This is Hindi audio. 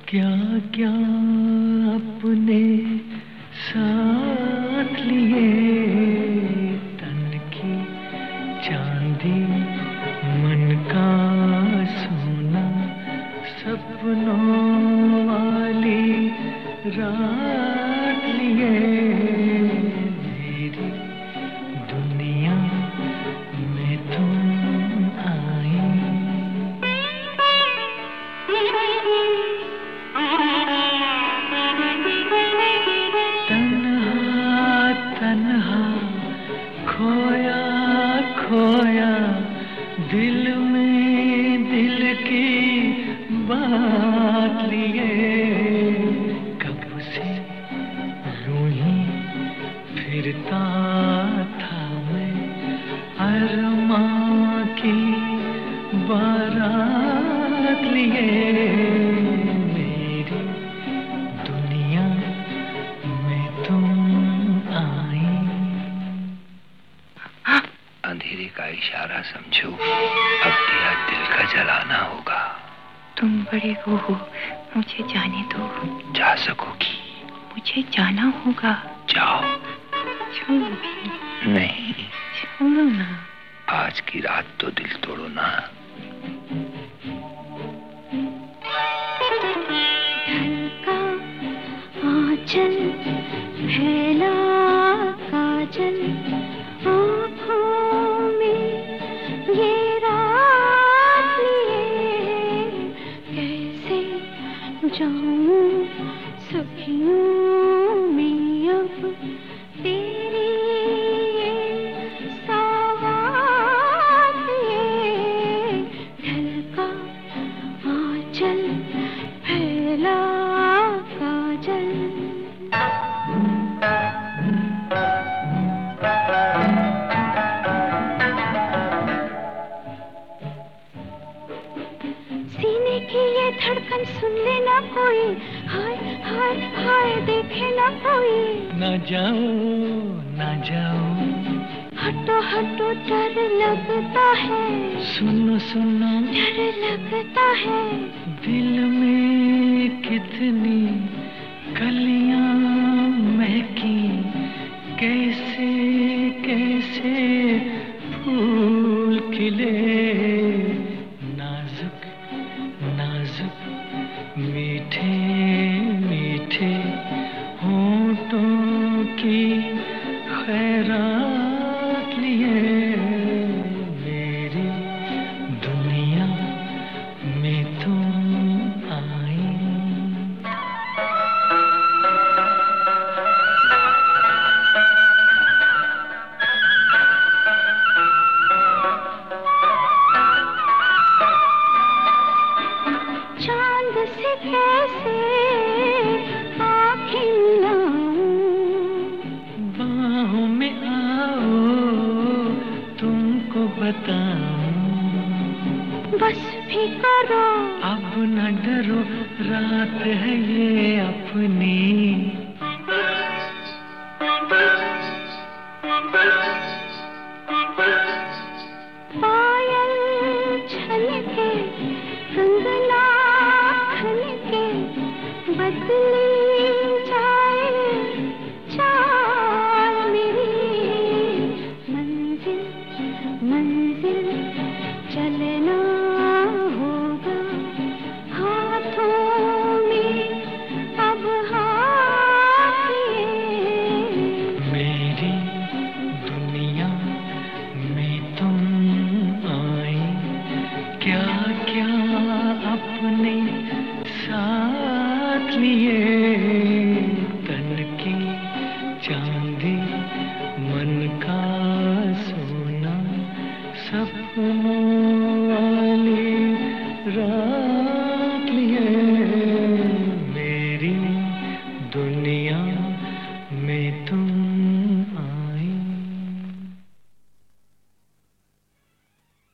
क्या क्या अपने साथ लिए, तन की चांदी मन का सोना, सपनों वाली रात लिए, मेरी दुनिया में तुम आई। तन्हा तन्हा खोया खोया, दिल में दिल की बात लिए, कब से यूं ही फिरता था मैं, अरमां की बारात लिए, मेरी दुनिया में तुम आई। अंधेरे का इशारा समझो, अब दिया दिल का जलाना होगा। तुम बड़े वो हो, मुझे जाने दो। जा सकोगी? मुझे जाना होगा। जाओ। छोड़ो भी। नहीं। छोड़ो ना। आज की रात तो दिल तोड़ो ना। ढलका आंचल फैला काजल, आँखों में ये रात लिए, कैसे जाऊं सखियों में अब तेरी ये सवात लिए। ढलका आंचल फैला काजल। सीने की ये धड़कन सुन लेना कोई, हाय हाय हाय देखे ना कोई। ना जाओ ना जाओ, हटो हटो डर लगता है। सुनो सुनो डर लगता है। दिल में कितनी कलियां महकी, कैसे कैसे फूल खिले, नाजुक नाजुक मीठे मीठे होंठों की खैरात लिए, मेरी दुनिया में तुम आई। चांद से कैसे आँखें मिलाऊं, बाहों में आओ तुमको बताऊं, बस भी करो। अब न डरो रात है ये अपनी, पायल छलके कंगना खनके, बदली जाए चाल मेरी। मंजिल मंजिल चलना होगा, हाथों में अब हाथ लिए, मेरी दुनिया में तुम आई। क्या क्या अपने साथ लिए, तन की चांदी